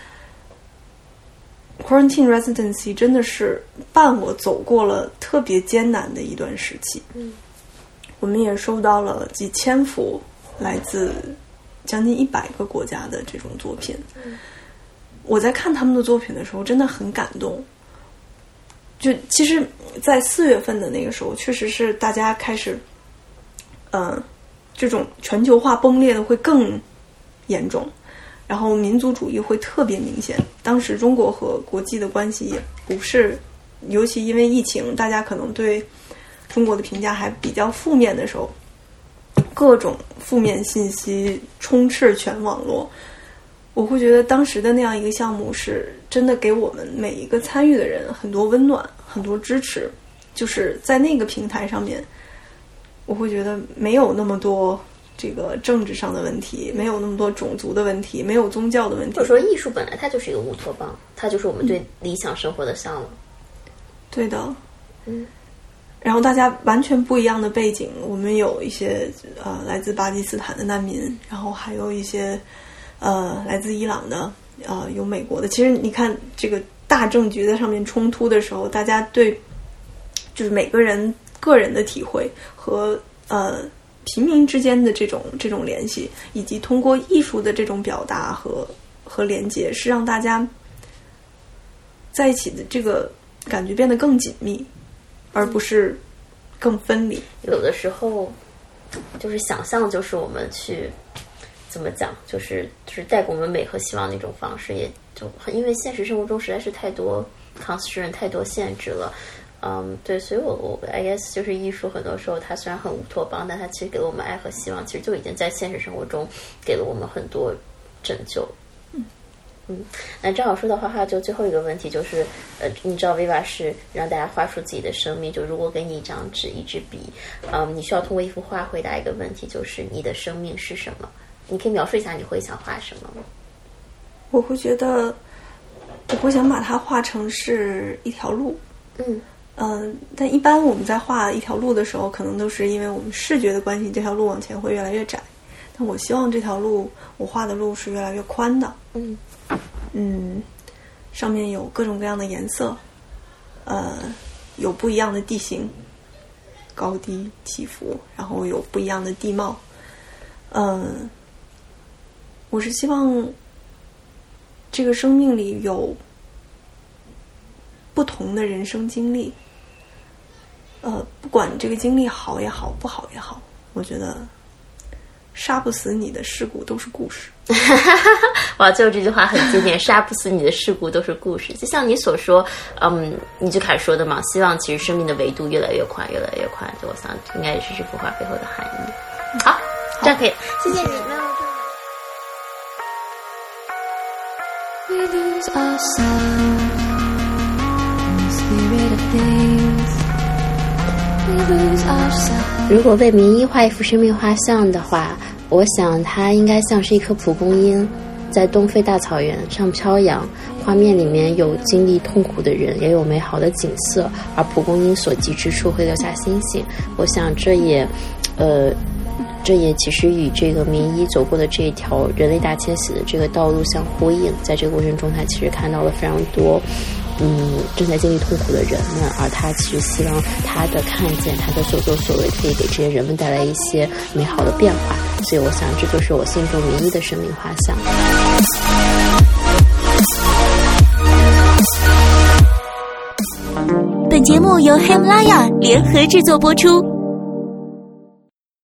Quarantine residency 真的是伴我走过了特别艰难的一段时期。嗯，我们也收到了几千幅来自将近一百个国家的这种作品。嗯，我在看他们的作品的时候真的很感动。就其实在四月份的那个时候，确实是大家开始呃这种全球化崩裂的会更严重，然后民族主义会特别明显。当时中国和国际的关系也不是，尤其因为疫情，大家可能对中国的评价还比较负面的时候，各种负面信息充斥全网络。我会觉得当时的那样一个项目是真的给我们每一个参与的人很多温暖，很多支持。就是在那个平台上面，我会觉得没有那么多这个政治上的问题，没有那么多种族的问题，没有宗教的问题。 或者说艺术本来它就是一个乌托邦，它就是我们对理想生活的向往。 对的。嗯，然后大家完全不一样的背景，我们有一些呃来自巴基斯坦的难民，然后还有一些呃来自伊朗的，呃有美国的。其实你看这个大政局在上面冲突的时候，大家对就是每个人个人的体会和呃平民之间的这种这种联系，以及通过艺术的这种表达和和连接，是让大家在一起的这个感觉变得更紧密，而不是更分离。 有的时候就是想象，就是我们去怎么讲，就是就是带给我们美和希望的一种方式，也就因为现实生活中实在是太多 constraint 太多限制了。嗯，对，所以我我 I guess 就是艺术很多时候它虽然很乌托邦，但它其实给了我们爱和希望，其实就已经在现实生活中给了我们很多拯救。嗯嗯，那正好说到画画，就最后一个问题就是，呃，你知道 Viva 是让大家画出自己的生命，就如果给你一张纸一支笔，嗯，你需要通过一幅画回答一个问题，就是你的生命是什么？你可以描述一下你会想画什么吗？ 我会觉得我会想把它画成是一条路。嗯嗯、呃，但一般我们在画一条路的时候，可能都是因为我们视觉的关系，这条路往前会越来越窄。但我希望这条路，我画的路是越来越宽的。嗯嗯，上面有各种各样的颜色，呃，有不一样的地形，高低起伏，然后有不一样的地貌。嗯、呃，我是希望这个生命里有不同的人生经历，呃，不管这个经历好也好，不好也好，我觉得杀不死你的事故都是故事。 哇，最后这句话很经典，杀不死你的事故都是故事。就像你所说，嗯，你最开始说的嘛，希望其实生命的维度越来越宽，越来越宽。就我想，应该也是这幅画背后的含义。好，这样可以，谢谢你。We lose ourselves in the spirit of things. We lose ourselves. 如果为名医画一幅生命画像的话，我想它应该像是一颗蒲公英，在东非大草原上飘扬。画面里面有经历痛苦的人，也有美好的景色，而蒲公英所及之处会留下星星。我想这也，呃。这也其实与这个名医走过的这一条人类大迁徙的这个道路相呼应。在这个过程中，他其实看到了非常多嗯正在经历痛苦的人们，而他其实希望他的看见，他的所作所为可以给这些人们带来一些美好的变化。所以我想这就是我心中名医的生命画像。 本节目由喜马拉雅联合制作播出。